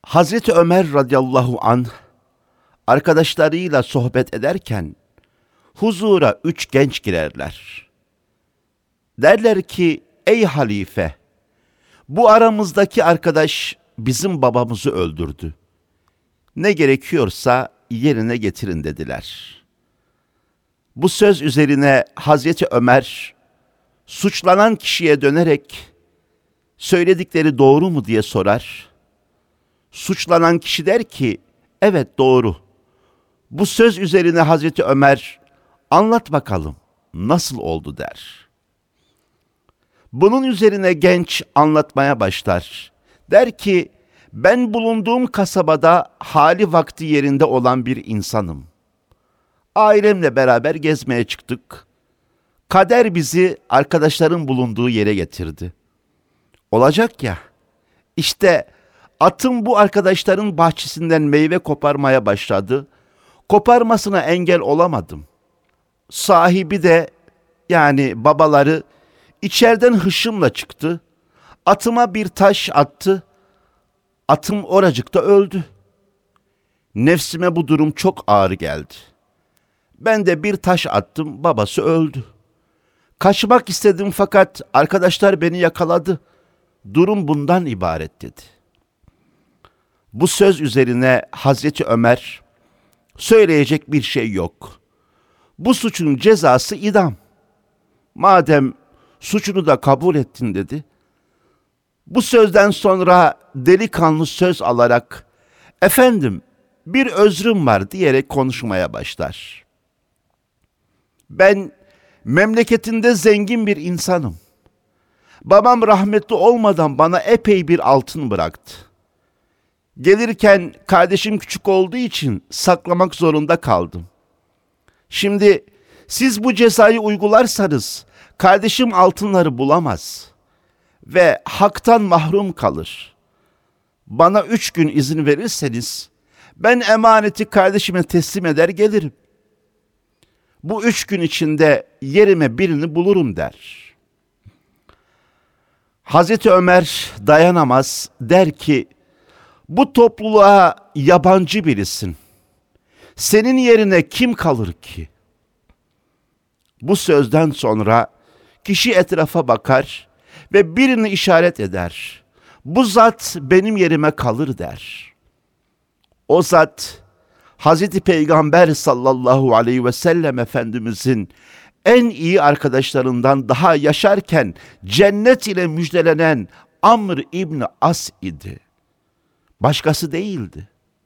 Hazreti Ömer radıyallahu anh arkadaşlarıyla sohbet ederken huzura 3 genç girerler. Derler ki, ey halife, bu aramızdaki arkadaş bizim babamızı öldürdü. Ne gerekiyorsa yerine getirin dediler. Bu söz üzerine Hazreti Ömer suçlanan kişiye dönerek söyledikleri doğru mu diye sorar. Suçlanan kişi der ki, evet doğru. Bu söz üzerine Hazreti Ömer, anlat bakalım nasıl oldu der. Bunun üzerine genç anlatmaya başlar. Der ki, ben bulunduğum kasabada hali vakti yerinde olan bir insanım. Ailemle beraber gezmeye çıktık. Kader bizi arkadaşların bulunduğu yere getirdi. Olacak ya, işte atım bu arkadaşların bahçesinden meyve koparmaya başladı. Koparmasına engel olamadım. Sahibi de yani babaları içeriden hışımla çıktı. Atıma bir taş attı. Atım oracıkta öldü. Nefsime bu durum çok ağır geldi. Ben de bir taş attım, babası öldü. Kaçmak istedim fakat arkadaşlar beni yakaladı. Durum bundan ibaret dedi. Bu söz üzerine Hazreti Ömer, söyleyecek bir şey yok. Bu suçun cezası idam. Madem suçunu da kabul ettin dedi. Bu sözden sonra delikanlı söz alarak, efendim bir özrüm var diyerek konuşmaya başlar. Ben memleketinde zengin bir insanım. Babam rahmetli olmadan bana epey bir altın bıraktı. Gelirken kardeşim küçük olduğu için saklamak zorunda kaldım. Şimdi siz bu cezayı uygularsanız kardeşim altınları bulamaz ve haktan mahrum kalır. Bana 3 gün izin verirseniz ben emaneti kardeşime teslim eder gelirim. Bu 3 gün içinde yerime birini bulurum der. Hazreti Ömer dayanamaz, der ki, bu topluluğa yabancı birisin. Senin yerine kim kalır ki? Bu sözden sonra kişi etrafa bakar ve birini işaret eder. Bu zat benim yerime kalır der. O zat Hazreti Peygamber sallallahu aleyhi ve sellem Efendimizin en iyi arkadaşlarından daha yaşarken cennet ile müjdelenen Amr İbni As idi. Başkası değildi.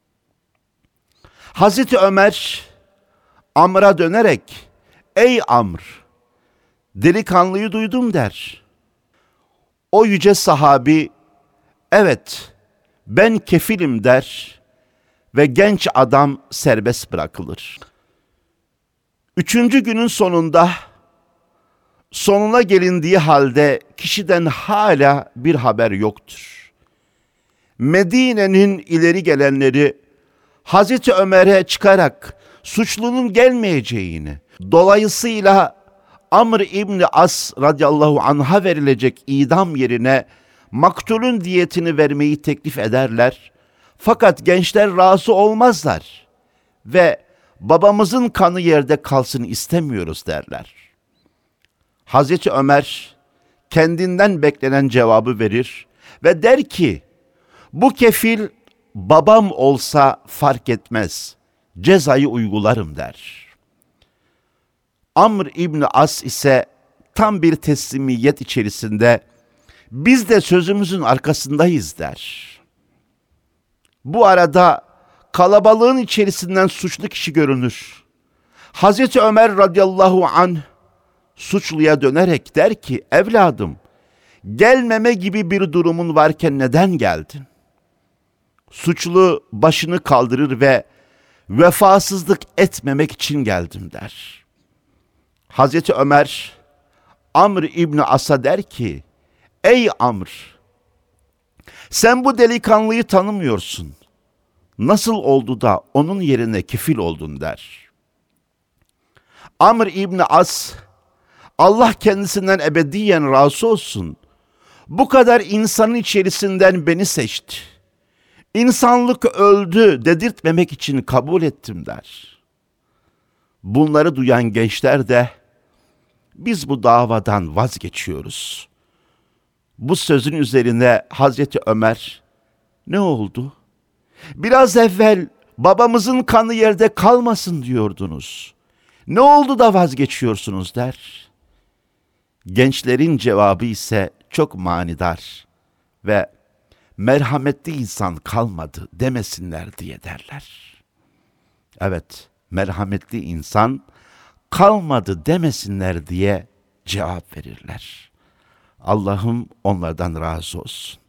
Hazreti Ömer Amr'a dönerek, ey Amr, delikanlıyı duydum der. O yüce sahabi, evet ben kefilim der ve genç adam serbest bırakılır. 3. günün sonuna gelindiği halde kişiden hala bir haber yoktur. Medine'nin ileri gelenleri Hazreti Ömer'e çıkarak suçlunun gelmeyeceğini, dolayısıyla Amr İbni As radıyallahu anh'a verilecek idam yerine maktulün diyetini vermeyi teklif ederler. Fakat gençler razı olmazlar ve babamızın kanı yerde kalsın istemiyoruz derler. Hazreti Ömer kendinden beklenen cevabı verir ve der ki, bu kefil babam olsa fark etmez, cezayı uygularım der. Amr İbni As ise tam bir teslimiyet içerisinde, biz de sözümüzün arkasındayız der. Bu arada kalabalığın içerisinden suçlu kişi görünür. Hazreti Ömer radıyallahu anh suçluya dönerek der ki, evladım, gelmeme gibi bir durumun varken neden geldin? Suçlu başını kaldırır ve vefasızlık etmemek için geldim der. Hazreti Ömer Amr İbni As'a der ki, ey Amr, sen bu delikanlıyı tanımıyorsun. Nasıl oldu da onun yerine kefil oldun der. Amr İbni As, Allah kendisinden ebediyen razı olsun, bu kadar insanın içerisinden beni seçti. İnsanlık öldü dedirtmemek için kabul ettim der. Bunları duyan gençler de biz bu davadan vazgeçiyoruz. Bu sözün üzerine Hazreti Ömer ne oldu? Biraz evvel babamızın kanı yerde kalmasın diyordunuz. Ne oldu da vazgeçiyorsunuz der. Gençlerin cevabı ise çok manidar ve merhametli insan kalmadı demesinler diye derler. Evet, merhametli insan kalmadı demesinler diye cevap verirler. Allah'ım onlardan razı olsun.